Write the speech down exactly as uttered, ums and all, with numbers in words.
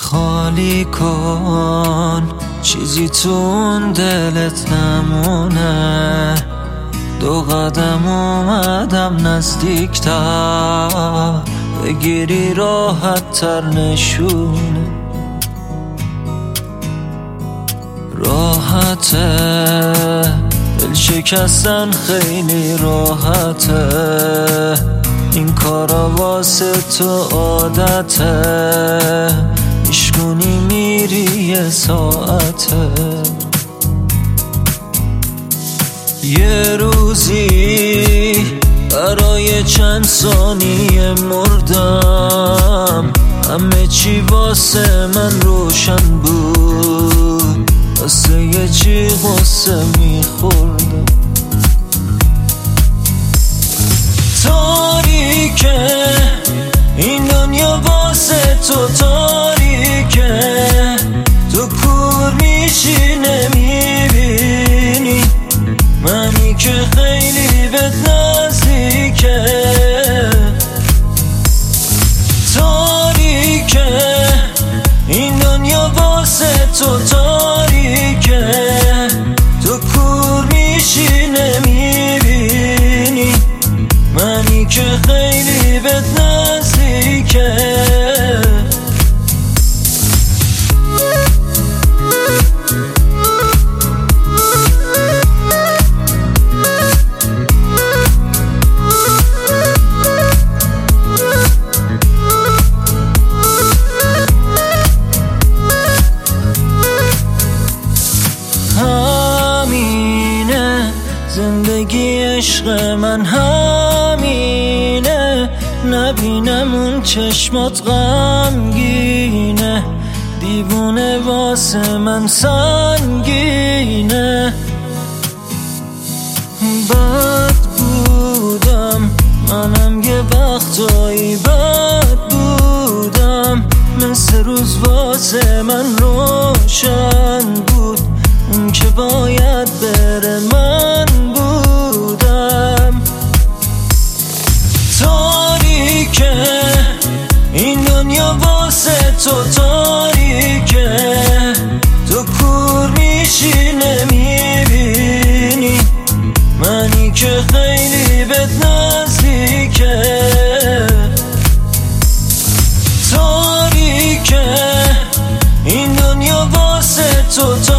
خالی کن، چیزی تو اون دلت نمونه. دو قدم اومدم نزدیکتر، بگیری راحت تر نشونه. راحته دل شکستن خیلی راحته، این کارا واسه تو عادته. ایشگونی میری یه ساعته، یه روزی برای چند ثانیه مردم. همه چی واسه من روشن بود، واسه یه چی غصه میخوردم. تاریکه این دنیا واسه تو تاریکه، تو کور میشی نمیبینی منی که خیلی بهت نزدیکه. تاریکه این دنیا واسه تو تاریکه، تو کور میشی نمیبینی منی که خیلی بهت نزدیکه. همینه زندگی عشق من، همینه نبینم اون چشمات غمگینه. دیوونه واسه من سنگینه. بد بودم منم یه وقتایی، بد بودم مثل روز واسه من روشن بود. اون که باید بره من بودم. تاریکه این دنیا واسه تو تاریکه، تو کور میشی نمیبینی منی که خیلی بهت نزدیکه. تاریکه این دنیا واسه تو